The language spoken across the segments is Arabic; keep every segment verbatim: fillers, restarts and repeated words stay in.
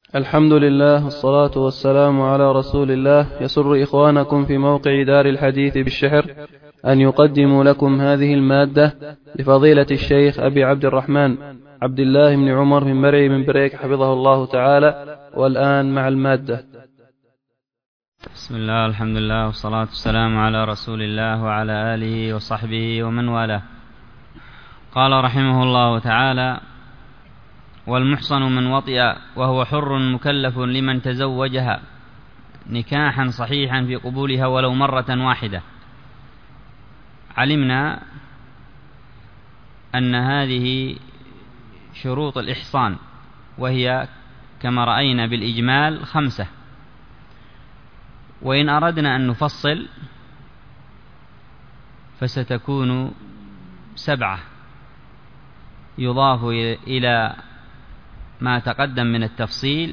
الحمد لله والصلاة والسلام على رسول الله. يسر إخوانكم في موقع دار الحديث بالشحر أن يقدموا لكم هذه المادة لفضيلة الشيخ أبي عبد الرحمن عبد الله بن عمر من مرعي من بريك حفظه الله تعالى. والآن مع المادة. بسم الله، الحمد لله والصلاة والسلام على رسول الله وعلى آله وصحبه ومن والاه. قال رحمه الله تعالى: والمحصن من وطئ وهو حر مكلف لمن تزوجها نكاحا صحيحا في قبولها ولو مرة واحدة. علمنا أن هذه شروط الإحصان، وهي كما رأينا بالإجمال خمسة، وإن أردنا أن نفصل فستكون سبعة، يضاف إلى ما تقدم من التفصيل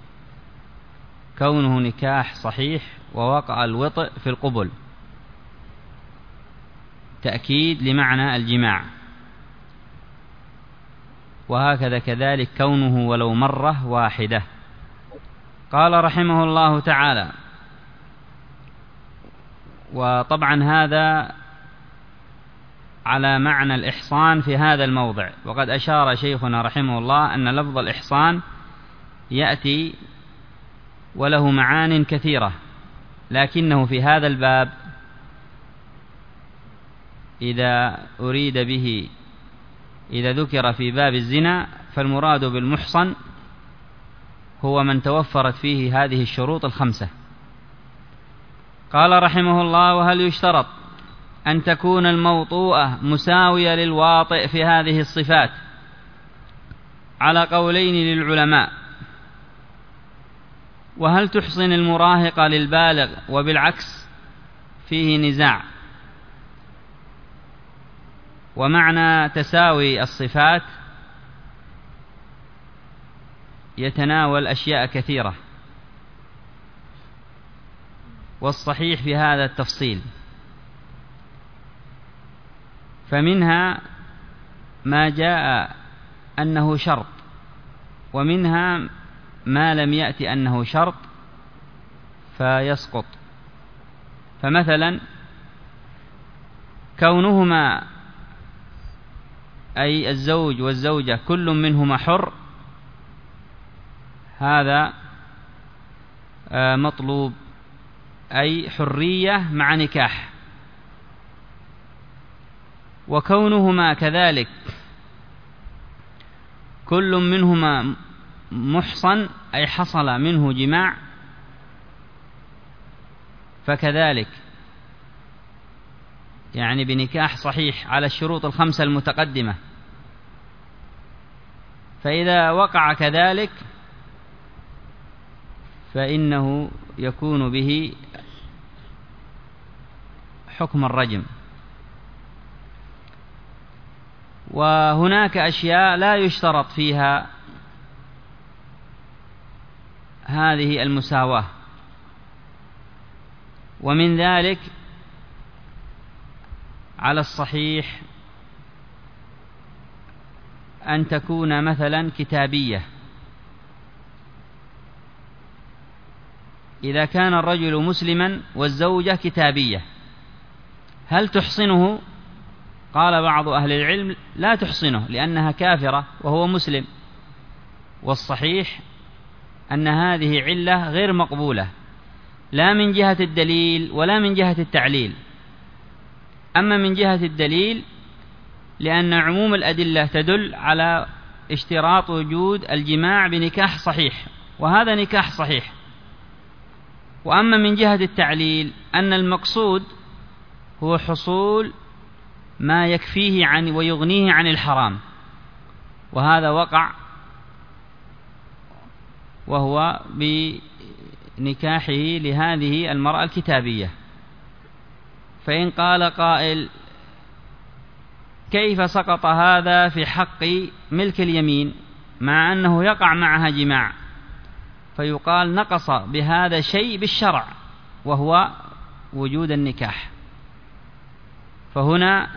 كونه نكاح صحيح ووقع الوطء في القبل، تأكيد لمعنى الجماع، وهكذا كذلك كونه ولو مرة واحدة. قال رحمه الله تعالى: وطبعا هذا على معنى الإحصان في هذا الموضع، وقد أشار شيخنا رحمه الله أن لفظ الإحصان يأتي وله معان كثيرة، لكنه في هذا الباب إذا أريد به إذا ذكر في باب الزنا فالمراد بالمحصن هو من توفرت فيه هذه الشروط الخمسة. قال رحمه الله: وهل يشترط أن تكون الموطوءة مساوية للواطئ في هذه الصفات؟ على قولين للعلماء. وهل تحصن المراهقة للبالغ وبالعكس؟ فيه نزاع. ومعنى تساوي الصفات يتناول أشياء كثيرة، والصحيح في هذا التفصيل، فمنها ما جاء أنه شرط، ومنها ما لم يأتي أنه شرط فيسقط. فمثلا كونهما أي الزوج والزوجة كل منهما حر، هذا مطلوب، أي حرية مع نكاح. وكونهما كذلك كل منهما محصن أي حصل منه جماع، فكذلك يعني بنكاح صحيح على الشروط الخمسة المتقدمة. فإذا وقع كذلك فإنه يكون به حكم الرجم. وهناك أشياء لا يشترط فيها هذه المساواة، ومن ذلك على الصحيح أن تكون مثلا كتابية. إذا كان الرجل مسلما والزوجة كتابية هل تحصنه؟ قال بعض أهل العلم لا تحصنه لأنها كافرة وهو مسلم، والصحيح أن هذه علة غير مقبولة لا من جهة الدليل ولا من جهة التعليل. أما من جهة الدليل لأن عموم الأدلة تدل على اشتراط وجود الجماع بنكاح صحيح، وهذا نكاح صحيح. وأما من جهة التعليل أن المقصود هو حصول ما يكفيه عن ويغنيه عن الحرام، وهذا وقع وهو بنكاحه لهذه المرأة الكتابية. فإن قال قائل: كيف سقط هذا في حق ملك اليمين مع أنه يقع معها جماع؟ فيقال: نقص بهذا شيء بالشرع وهو وجود النكاح. فهنا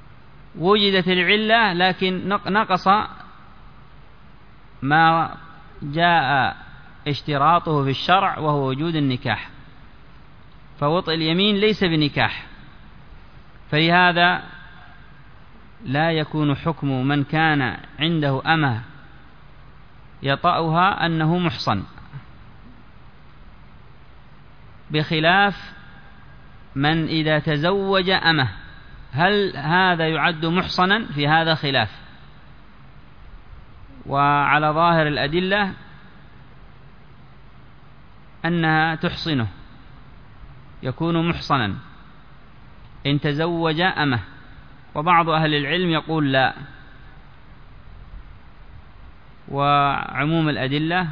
وجدت العلة لكن نقص ما جاء اشتراطه في الشرع وهو وجود النكاح، فوطئ اليمين ليس بنكاح، فلهذا لا يكون حكم من كان عنده أمة يطأها أنه محصن، بخلاف من إذا تزوج أمة. هل هذا يعد محصنا؟ في هذا خلاف، وعلى ظاهر الأدلة أنها تحصنه، يكون محصنا إن تزوج أمة، وبعض أهل العلم يقول لا، وعموم الأدلة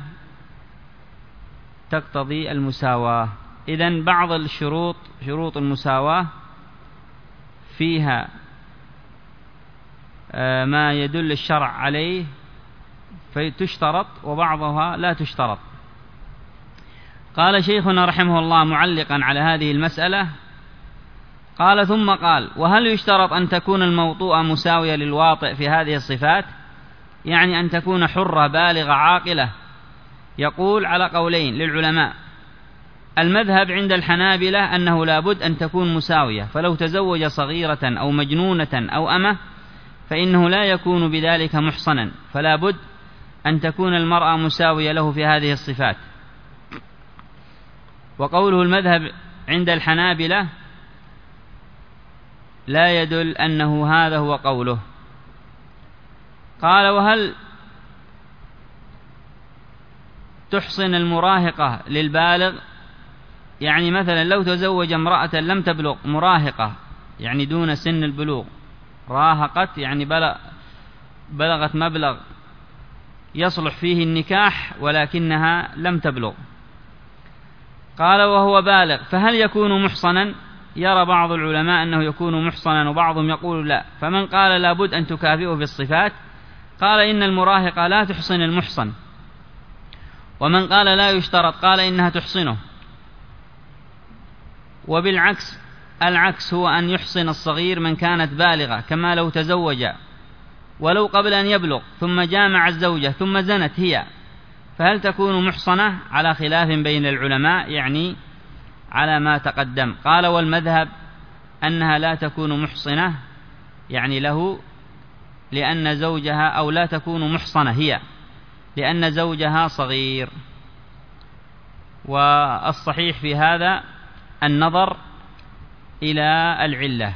تقتضي المساواة. إذن بعض الشروط شروط المساواة فيها ما يدل الشرع عليه فتشترط، وبعضها لا تشترط. قال شيخنا رحمه الله معلقا على هذه المسألة، قال ثم قال: وهل يشترط أن تكون الموطوءة مساوية للواطئ في هذه الصفات؟ يعني أن تكون حرة بالغة عاقلة. يقول على قولين للعلماء. المذهب عند الحنابلة أنه لا بد أن تكون مساوية، فلو تزوج صغيرة أو مجنونة أو أمة فإنه لا يكون بذلك محصنا، فلا بد أن تكون المرأة مساوية له في هذه الصفات. وقوله المذهب عند الحنابلة لا يدل أنه هذا هو قوله. قال: وهل تحصن المراهقة للبالغ؟ يعني مثلا لو تزوج امرأة لم تبلغ، مراهقة يعني دون سن البلوغ، راهقت يعني بلغ بلغت مبلغ يصلح فيه النكاح ولكنها لم تبلغ. قال: وهو بالغ فهل يكون محصنا؟ يرى بعض العلماء أنه يكون محصنا، وبعضهم يقول لا. فمن قال لا بد أن تكافئه بالصفات قال إن المراهقة لا تحصن المحصن، ومن قال لا يشترط قال إنها تحصنه. وبالعكس، العكس هو أن يحصن الصغير من كانت بالغة، كما لو تزوج ولو قبل أن يبلغ ثم جامع الزوجة ثم زنت هي، فهل تكون محصنة؟ على خلاف بين العلماء، يعني على ما تقدم. قال: والمذهب أنها لا تكون محصنة يعني له، لأن زوجها، أو لا تكون محصنة هي لأن زوجها صغير. والصحيح في هذا النظر إلى العلة،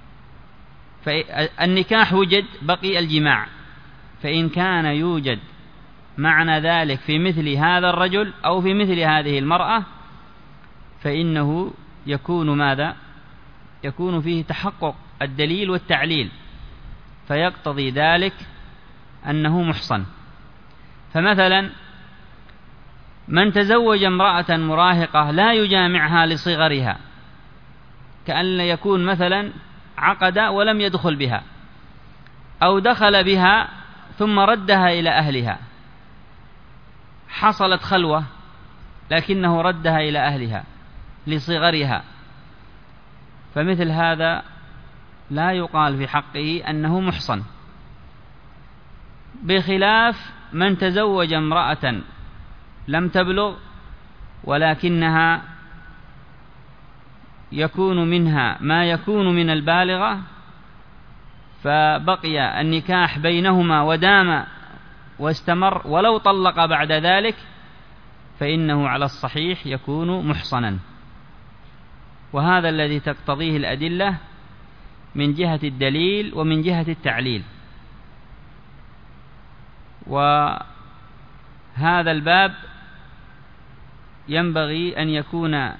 فالنكاح وجد بقي الجماع، فإن كان يوجد معنى ذلك في مثل هذا الرجل أو في مثل هذه المرأة فإنه يكون ماذا؟ يكون فيه تحقق الدليل والتعليل، فيقتضي ذلك أنه محصن. فمثلا من تزوج امرأة مراهقة لا يجامعها لصغرها، كأن يكون مثلا عقد ولم يدخل بها، أو دخل بها ثم ردها إلى أهلها، حصلت خلوة لكنه ردها إلى أهلها لصغرها، فمثل هذا لا يقال في حقه أنه محصن، بخلاف من تزوج امرأة لم تبلغ ولكنها يكون منها ما يكون من البالغة، فبقي النكاح بينهما ودام واستمر ولو طلق بعد ذلك، فإنه على الصحيح يكون محصنا. وهذا الذي تقتضيه الأدلة من جهة الدليل ومن جهة التعليل. وهذا الباب ينبغي أن يكون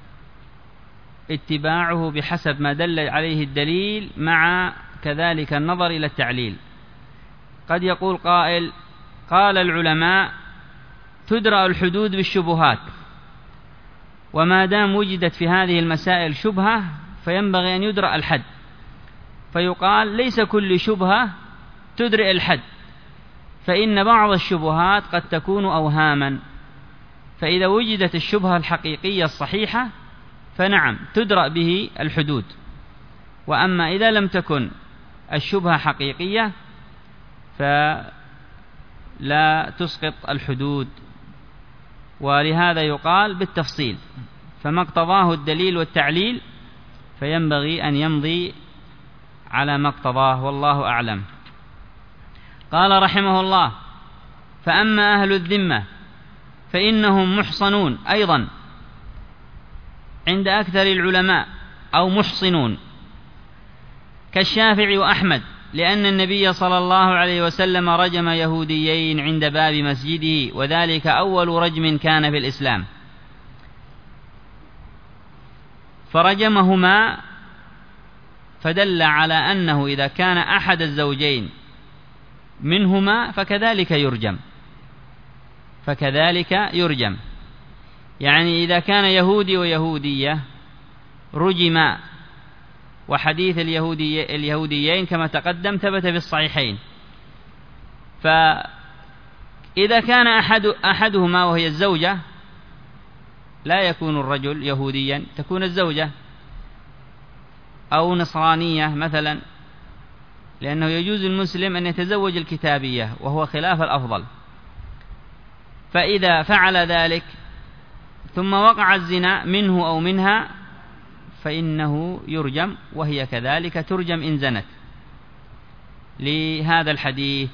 اتباعه بحسب ما دل عليه الدليل مع كذلك النظر إلى التعليل. قد يقول قائل: قال العلماء تدرأ الحدود بالشبهات، وما دام وجدت في هذه المسائل شبهة فينبغي أن يدرأ الحد، فيقال ليس كل شبهة تدرئ الحد، فإن بعض الشبهات قد تكون أوهاما، فإذا وجدت الشبهة الحقيقية الصحيحة فنعم تدرأ به الحدود، وأما إذا لم تكن الشبهة حقيقية لا تسقط الحدود، ولهذا يقال بالتفصيل، فما اقتضاه الدليل والتعليل فينبغي أن يمضي على ما اقتضاه، والله أعلم. قال رحمه الله: فأما أهل الذمة فإنهم محصنون أيضا عند أكثر العلماء، أو محصنون كالشافعي وأحمد، لأن النبي صلى الله عليه وسلم رجم يهوديين عند باب مسجده، وذلك أول رجم كان في الإسلام، فرجمهما، فدل على أنه إذا كان أحد الزوجين منهما فكذلك يرجم، فكذلك يرجم، يعني إذا كان يهودي ويهودية رجما، وحديث اليهودي اليهوديين كما تقدم ثبت في الصحيحين، فإذا كان أحد أحدهما وهي الزوجة لا يكون الرجل يهوديا، تكون الزوجة، أو نصرانية مثلا، لأنه يجوز المسلم أن يتزوج الكتابية وهو خلاف الأفضل. فإذا فعل ذلك ثم وقع الزنا منه أو منها فإنه يرجم، وهي كذلك ترجم إن زنت، لهذا الحديث.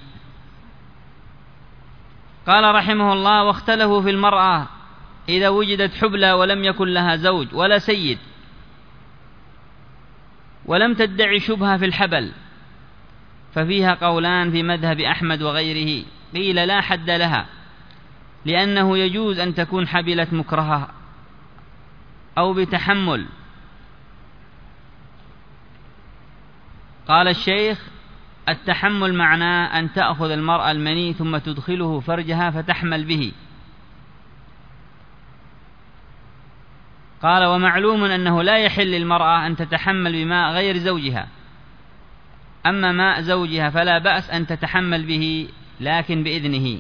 قال رحمه الله: واختلفوا في المرأة إذا وجدت حبلى ولم يكن لها زوج ولا سيد، ولم تدعي شبهة في الحبل، ففيها قولان في مذهب أحمد وغيره. قيل لا حد لها، لأنه يجوز أن تكون حبلة مكرهة أو بتحمل. قال الشيخ: التحمل معناه أن تأخذ المرأة المني ثم تدخله فرجها فتحمل به. قال: ومعلوم أنه لا يحل للمرأة أن تتحمل بماء غير زوجها، أما ماء زوجها فلا بأس أن تتحمل به، لكن بإذنه.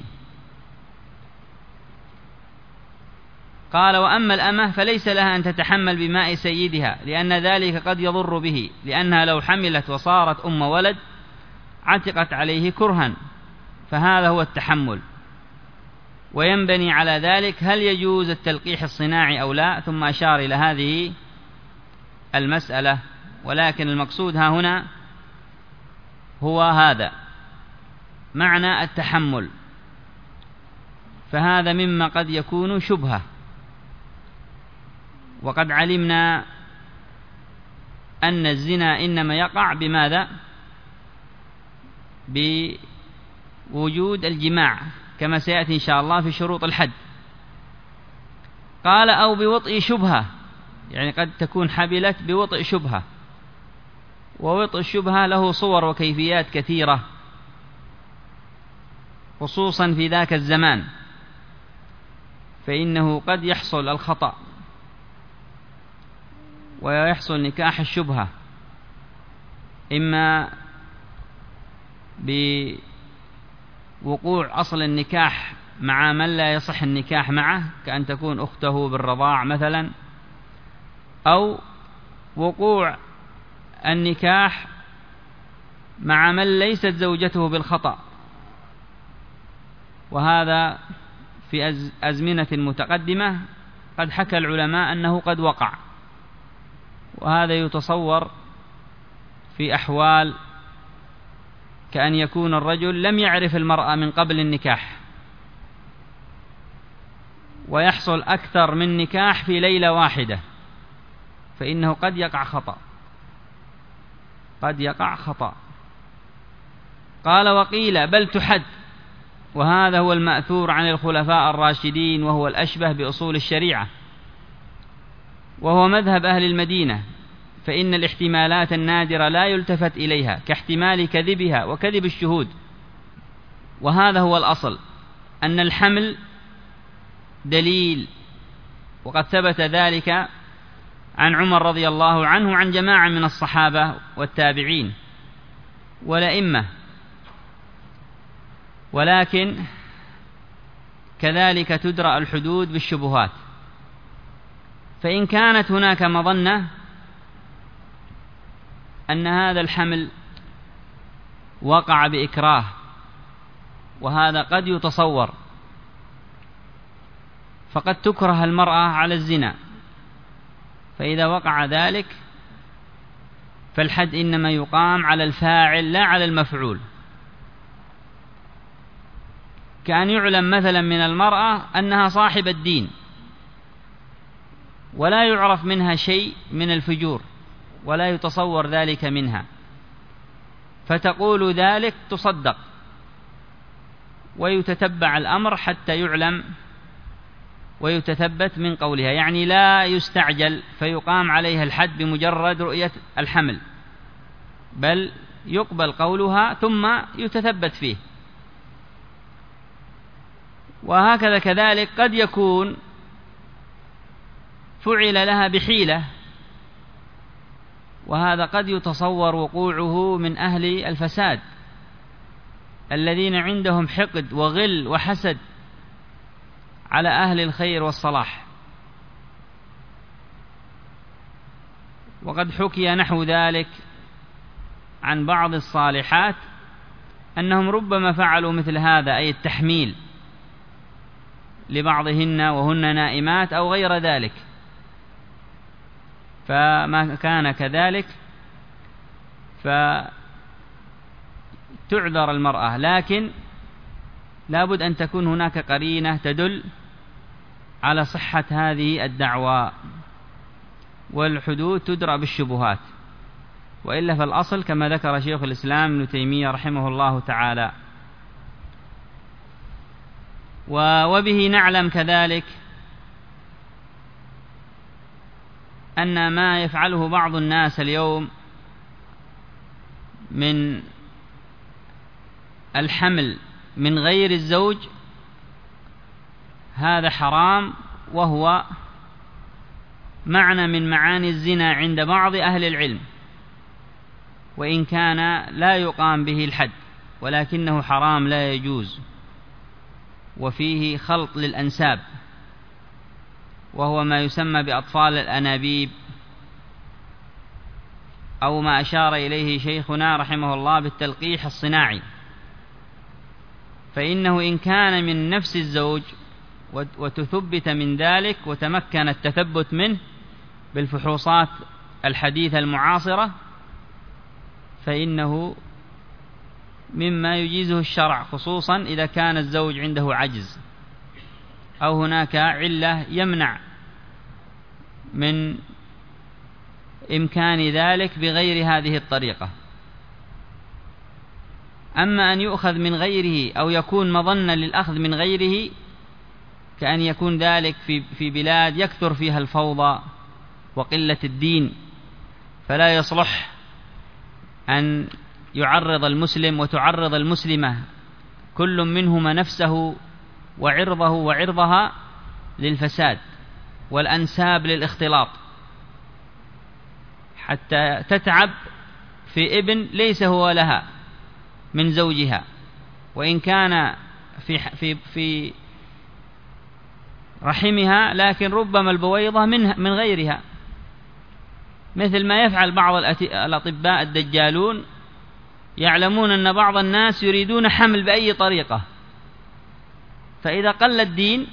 قال: وأما الأمة فليس لها أن تتحمل بماء سيدها، لأن ذلك قد يضر به، لأنها لو حملت وصارت أم ولد عتقت عليه كرها، فهذا هو التحمل. وينبني على ذلك هل يجوز التلقيح الصناعي أو لا، ثم أشار إلى هذه المسألة، ولكن المقصود ها هنا هو هذا معنى التحمل، فهذا مما قد يكون شبهة. وقد علمنا أن الزنا إنما يقع بماذا؟ بوجود الجماع، كما سيأتي إن شاء الله في شروط الحد. قال: أو بوطئ شبهة، يعني قد تكون حبلت بوطئ شبهة، ووطئ الشبهة له صور وكيفيات كثيرة، خصوصا في ذاك الزمان، فإنه قد يحصل الخطأ ويحصل نكاح الشبهة، إما بوقوع أصل النكاح مع من لا يصح النكاح معه، كأن تكون أخته بالرضاع مثلا، أو وقوع النكاح مع من ليست زوجته بالخطأ، وهذا في أزمنة متقدمة قد حكى العلماء أنه قد وقع، وهذا يتصور في أحوال كأن يكون الرجل لم يعرف المرأة من قبل النكاح، ويحصل أكثر من نكاح في ليلة واحدة، فإنه قد يقع خطأ، قد يقع خطأ. قال: وقيل بل تحد، وهذا هو المأثور عن الخلفاء الراشدين، وهو الأشبه بأصول الشريعة، وهو مذهب أهل المدينة، فإن الاحتمالات النادرة لا يلتفت إليها، كاحتمال كذبها وكذب الشهود. وهذا هو الأصل، أن الحمل دليل، وقد ثبت ذلك عن عمر رضي الله عنه عن جماعة من الصحابة والتابعين والأئمة. ولكن كذلك تدرأ الحدود بالشبهات، فإن كانت هناك مظنة أن هذا الحمل وقع بإكراه وهذا قد يتصور، فقد تكره المرأة على الزنا، فإذا وقع ذلك فالحد إنما يقام على الفاعل لا على المفعول. كأن يعلم مثلا من المرأة أنها صاحب الدين ولا يعرف منها شيء من الفجور ولا يتصور ذلك منها، فتقول ذلك تصدق ويتتبع الأمر حتى يعلم ويتثبت من قولها، يعني لا يستعجل فيقام عليها الحد بمجرد رؤية الحمل، بل يقبل قولها ثم يتثبت فيه. وهكذا كذلك قد يكون فعل لها بحيلة، وهذا قد يتصور وقوعه من أهل الفساد الذين عندهم حقد وغل وحسد على أهل الخير والصلاح. وقد حكي نحو ذلك عن بعض الصالحات أنهم ربما فعلوا مثل هذا، أي التحميل لبعضهن وهن نائمات أو غير ذلك، فما كان كذلك فتعذر المرأة، لكن لابد أن تكون هناك قرينة تدل على صحة هذه الدعوى، والحدود تدرى بالشبهات، وإلا فالأصل كما ذكر شيخ الإسلام ابن تيمية رحمه الله تعالى. وبه نعلم كذلك أن ما يفعله بعض الناس اليوم من الحمل من غير الزوج هذا حرام، وهو معنى من معاني الزنا عند بعض أهل العلم، وإن كان لا يقام به الحد ولكنه حرام لا يجوز، وفيه خلط للأنساب، وهو ما يسمى بأطفال الأنابيب، أو ما أشار إليه شيخنا رحمه الله بالتلقيح الصناعي. فإنه إن كان من نفس الزوج وتثبت من ذلك وتمكن التثبت منه بالفحوصات الحديثة المعاصرة فإنه مما يجيزه الشرع، خصوصا إذا كان الزوج عنده عجز أو هناك علة يمنع من إمكان ذلك بغير هذه الطريقة. أما أن يؤخذ من غيره أو يكون مظنة للأخذ من غيره، كأن يكون ذلك في في بلاد يكثر فيها الفوضى وقلة الدين، فلا يصلح أن يعرض المسلم وتعرض المسلمة كل منهما نفسه وعرضه وعرضها للفساد والأنساب للاختلاط، حتى تتعب في ابن ليس هو لها من زوجها، وإن كان في في في رحمها، لكن ربما البويضة من من غيرها، مثل ما يفعل بعض الأطباء الدجالون، يعلمون أن بعض الناس يريدون حمل بأي طريقة، فإذا قل الدين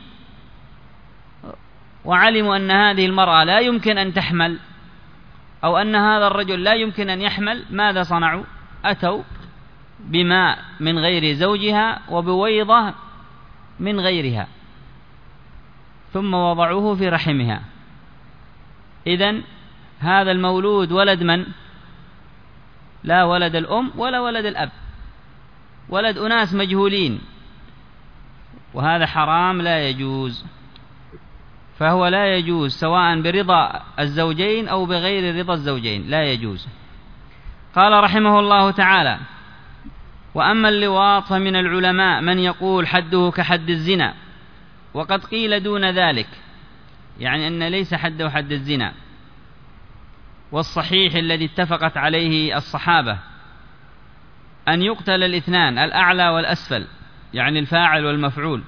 وعلموا أن هذه المرأة لا يمكن أن تحمل أو أن هذا الرجل لا يمكن أن يحمل، ماذا صنعوا؟ أتوا بماء من غير زوجها وبويضة من غيرها ثم وضعوه في رحمها. إذن هذا المولود ولد من؟ لا ولد الأم ولا ولد الأب، ولد أناس مجهولين، وهذا حرام لا يجوز. فهو لا يجوز سواء برضا الزوجين أو بغير رضا الزوجين، لا يجوز. قال رحمه الله تعالى: وأما اللواط فمن العلماء من يقول حده كحد الزنا، وقد قيل دون ذلك، يعني أن ليس حده حد الزنا. والصحيح الذي اتفقت عليه الصحابة أن يقتل الاثنان، الأعلى والأسفل، يعني الفاعل والمفعول،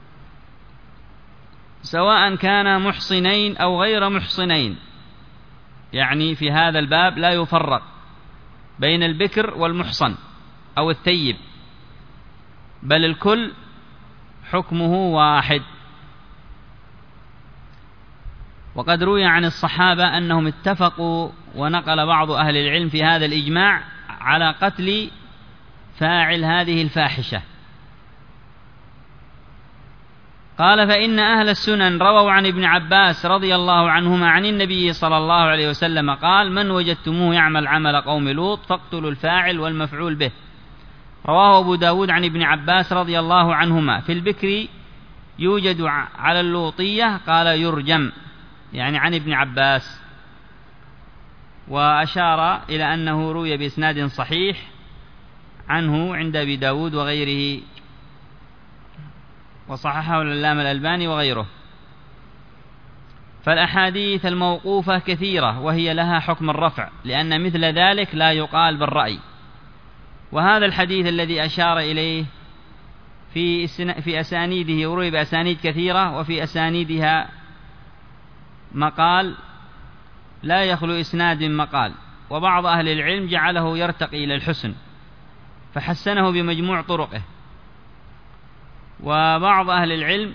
سواء كان محصنين أو غير محصنين، يعني في هذا الباب لا يفرق بين البكر والمحصن أو الثيب، بل الكل حكمه واحد. وقد روي عن الصحابة أنهم اتفقوا، ونقل بعض أهل العلم في هذا الإجماع على قتل فاعل هذه الفاحشة. قال: فإن أهل السنن رووا عن ابن عباس رضي الله عنهما عن النبي صلى الله عليه وسلم قال: من وجدتموه يعمل عمل قوم لوط فاقتلوا الفاعل والمفعول به. رواه أبو داود عن ابن عباس رضي الله عنهما. في البكر يوجد على اللوطية قال يرجم، يعني عن ابن عباس. وأشار إلى أنه روي بإسناد صحيح عنه عند أبي داود وغيره، وصححه العلامة الألباني وغيره. فالأحاديث الموقوفة كثيرة وهي لها حكم الرفع، لأن مثل ذلك لا يقال بالرأي. وهذا الحديث الذي أشار إليه في في أسانيده يروي بأسانيد كثيرة، وفي أسانيدها مقال لا يخلو إسناد من مقال، وبعض أهل العلم جعله يرتقي إلى الحسن فحسنه بمجموع طرقه، وبعض أهل العلم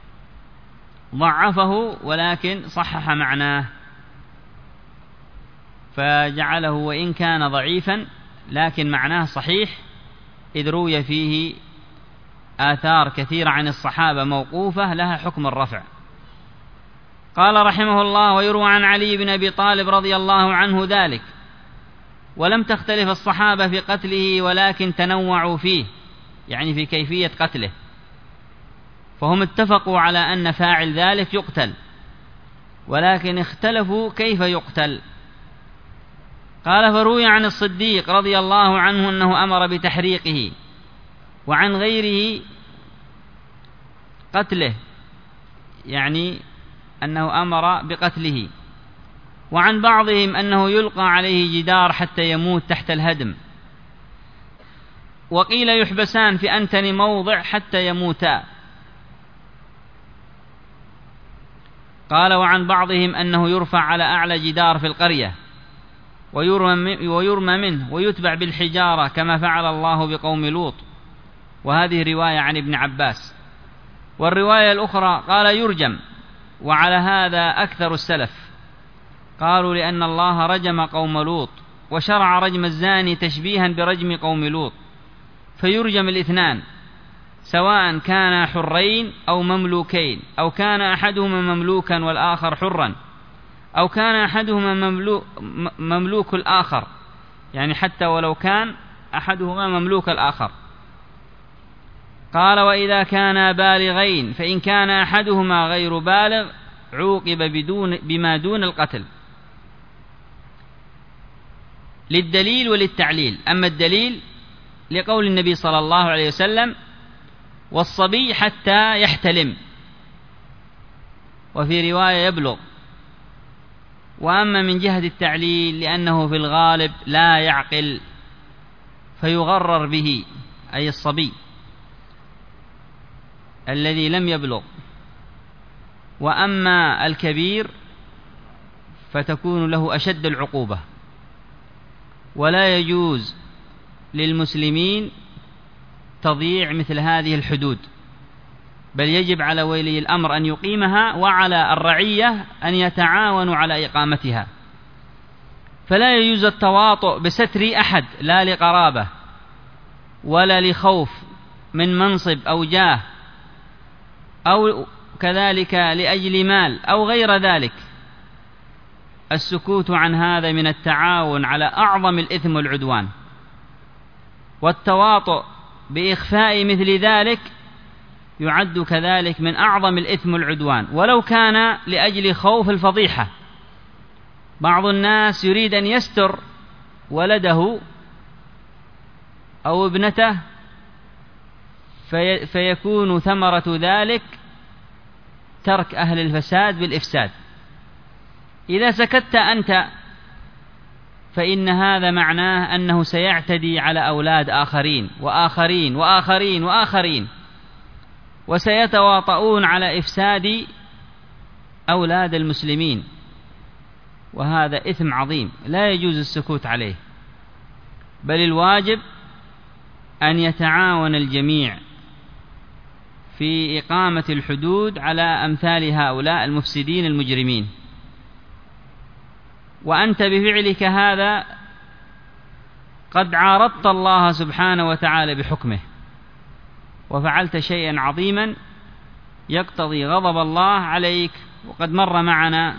ضعفه ولكن صحح معناه فجعله وإن كان ضعيفا لكن معناه صحيح، إذ روي فيه آثار كثيرة عن الصحابة موقوفة لها حكم الرفع. قال رحمه الله: ويروى عن علي بن أبي طالب رضي الله عنه ذلك، ولم تختلف الصحابة في قتله ولكن تنوعوا فيه، يعني في كيفية قتله، فهم اتفقوا على أن فاعل ذلك يقتل، ولكن اختلفوا كيف يقتل. قال: فروي عن الصديق رضي الله عنه أنه أمر بتحريقه، وعن غيره قتله، يعني أنه أمر بقتله، وعن بعضهم أنه يلقى عليه جدار حتى يموت تحت الهدم، وقيل يحبسان في أنتن موضع حتى يموتا. قال: وعن بعضهم أنه يرفع على أعلى جدار في القرية ويرمى منه ويتبع بالحجارة كما فعل الله بقوم لوط. وهذه رواية عن ابن عباس. والرواية الأخرى قال يرجم، وعلى هذا أكثر السلف، قالوا لأن الله رجم قوم لوط وشرع رجم الزاني تشبيها برجم قوم لوط، فيرجم الاثنان سواء كان حرين أو مملوكين، أو كان أحدهما مملوكا والآخر حرا، أو كان أحدهما مملوك, مملوك الآخر، يعني حتى ولو كان أحدهما مملوك الآخر. قال: وإذا كانا بالغين فإن كان أحدهما غير بالغ عوقب بدون بما دون القتل، للدليل وللتعليل. أما الدليل لقول النبي صلى الله عليه وسلم: والصبي حتى يحتلم، وفي رواية يبلغ. وأما من جهة التعليل لأنه في الغالب لا يعقل فيغرر به، أي الصبي الذي لم يبلغ. وأما الكبير فتكون له أشد العقوبة، ولا يجوز للمسلمين تضييع مثل هذه الحدود، بل يجب على ولي الأمر أن يقيمها، وعلى الرعية أن يتعاونوا على إقامتها. فلا يجوز التواطؤ بستر أحد، لا لقرابة ولا لخوف من منصب أو جاه، أو كذلك لأجل مال أو غير ذلك. السكوت عن هذا من التعاون على أعظم الإثم والعدوان، والتواطؤ بإخفاء مثل ذلك يعد كذلك من أعظم الإثم والعدوان، ولو كان لأجل خوف الفضيحة. بعض الناس يريد أن يستر ولده أو ابنته في فيكون ثمرة ذلك ترك أهل الفساد بالإفساد. إذا سكت أنت فإن هذا معناه أنه سيعتدي على أولاد آخرين وآخرين وآخرين وآخرين، وسيتواطؤون على إفساد أولاد المسلمين، وهذا إثم عظيم لا يجوز السكوت عليه، بل الواجب أن يتعاون الجميع في إقامة الحدود على أمثال هؤلاء المفسدين المجرمين. وأنت بفعلك هذا قد عارضت الله سبحانه وتعالى بحكمه، وفعلت شيئا عظيما يقتضي غضب الله عليك. وقد مر معنا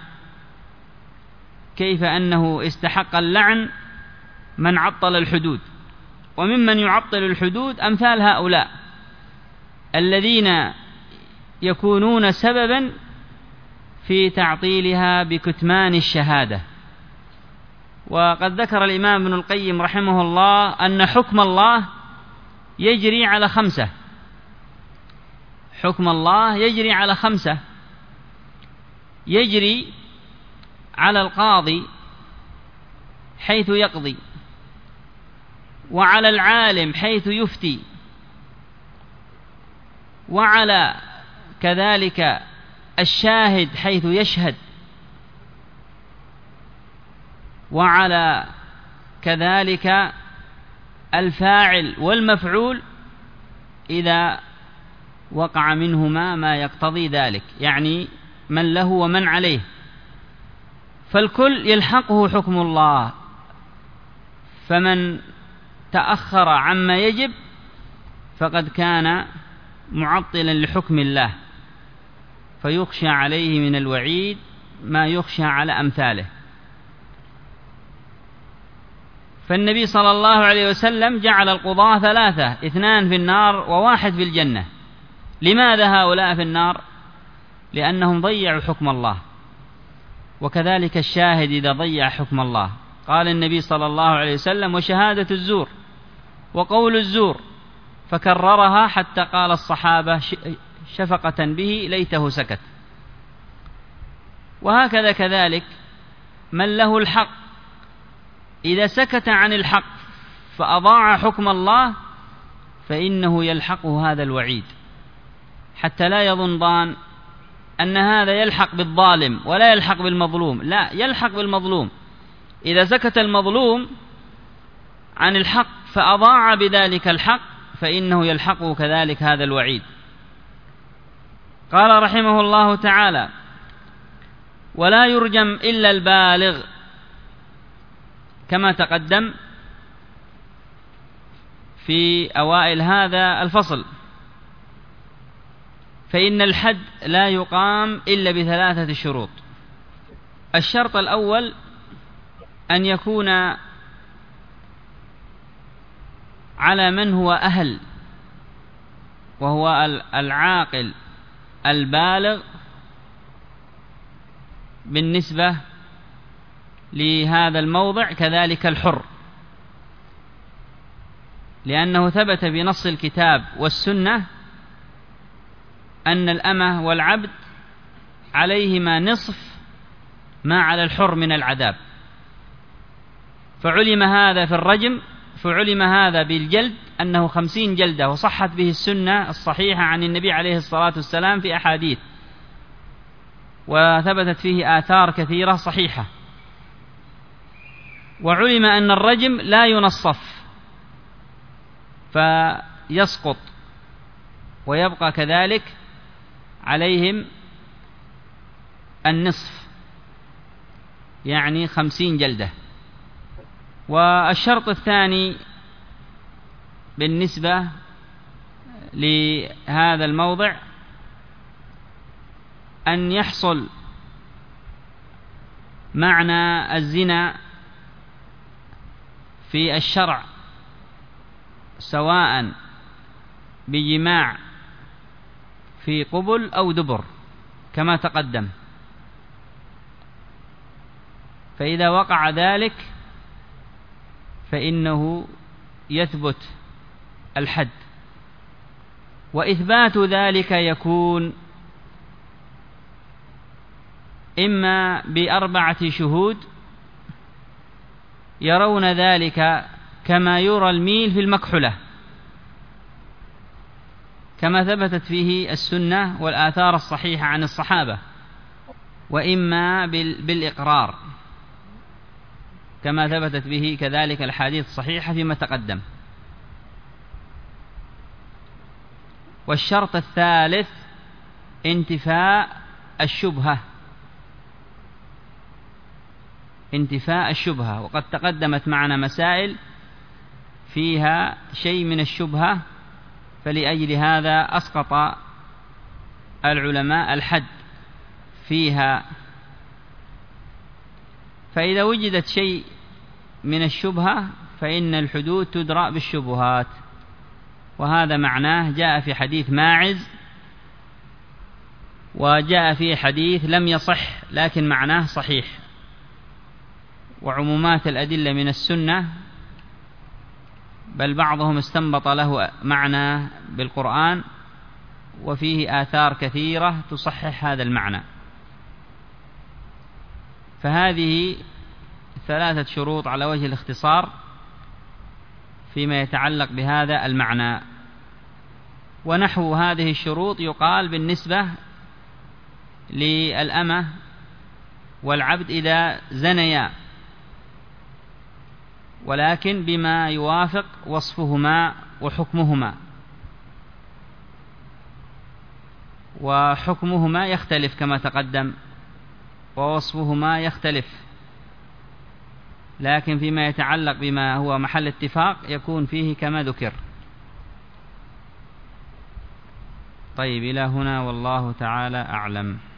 كيف أنه استحق اللعن من عطل الحدود، وممن يعطل الحدود أمثال هؤلاء الذين يكونون سببا في تعطيلها بكتمان الشهادة. وقد ذكر الإمام ابن القيم رحمه الله أن حكم الله يجري على خمسة. حكم الله يجري على خمسة: يجري على القاضي حيث يقضي، وعلى العالم حيث يفتي، وعلى كذلك الشاهد حيث يشهد، وعلى كذلك الفاعل والمفعول إذا وقع منهما ما يقتضي ذلك، يعني من له ومن عليه، فالكل يلحقه حكم الله. فمن تأخر عما يجب فقد كان معطلا لحكم الله، فيخشى عليه من الوعيد ما يخشى على أمثاله. فالنبي صلى الله عليه وسلم جعل القضاة ثلاثة: اثنان في النار وواحد في الجنة. لماذا هؤلاء في النار؟ لأنهم ضيعوا حكم الله. وكذلك الشاهد إذا ضيع حكم الله، قال النبي صلى الله عليه وسلم: وشهادة الزور وقول الزور، فكررها حتى قال الصحابة شفقة به ليته سكت. وهكذا كذلك من له الحق إذا سكت عن الحق فأضاع حكم الله فإنه يلحقه هذا الوعيد، حتى لا يظن ضان أن هذا يلحق بالظالم ولا يلحق بالمظلوم. لا، يلحق بالمظلوم. إذا سكت المظلوم عن الحق فأضاع بذلك الحق فإنه يلحقه كذلك هذا الوعيد. قال رحمه الله تعالى: ولا يرجم إلا البالغ، كما تقدم في أوائل هذا الفصل. فإن الحد لا يقام إلا بثلاثة شروط. الشرط الأول أن يكون على من هو أهل، وهو العاقل البالغ بالنسبة لهذا الموضع، كذلك الحر، لأنه ثبت بنص الكتاب والسنة أن الأمة والعبد عليهما نصف ما على الحر من العذاب. فعلم هذا في الرجم، فعلم هذا بالجلد أنه خمسين جلدة، وصحت به السنة الصحيحة عن النبي عليه الصلاة والسلام في أحاديث، وثبتت فيه آثار كثيرة صحيحة. وعلم أن الرجم لا ينصف فيسقط، ويبقى كذلك عليهم النصف، يعني خمسين جلدة. والشرط الثاني بالنسبة لهذا الموضع أن يحصل معنى الزنا في الشرع، سواء بجماع في قبل أو دبر كما تقدم. فإذا وقع ذلك فإنه يثبت الحد، وإثبات ذلك يكون إما بأربعة شهود يرون ذلك كما يرى الميل في المكحلة، كما ثبتت فيه السنة والآثار الصحيحة عن الصحابة، وإما بالإقرار كما ثبتت به كذلك الحديث الصحيحة فيما تقدم. والشرط الثالث انتفاء الشبهة انتفاء الشبهة وقد تقدمت معنا مسائل فيها شيء من الشبهة، فلأجل هذا أسقط العلماء الحد فيها. فإذا وجدت شيء من الشبهة فإن الحدود تدرأ بالشبهات، وهذا معناه جاء في حديث ماعز، وجاء في حديث لم يصح لكن معناه صحيح. وعمومات الأدلة من السنة، بل بعضهم استنبط له معنى بالقرآن، وفيه آثار كثيرة تصحح هذا المعنى. فهذه ثلاثة شروط على وجه الاختصار فيما يتعلق بهذا المعنى. ونحو هذه الشروط يقال بالنسبة للأمة والعبد إذا زنيا، ولكن بما يوافق وصفهما وحكمهما، وحكمهما يختلف كما تقدم ووصفهما يختلف، لكن فيما يتعلق بما هو محل اتفاق يكون فيه كما ذكر. طيب، إلى هنا والله تعالى أعلم.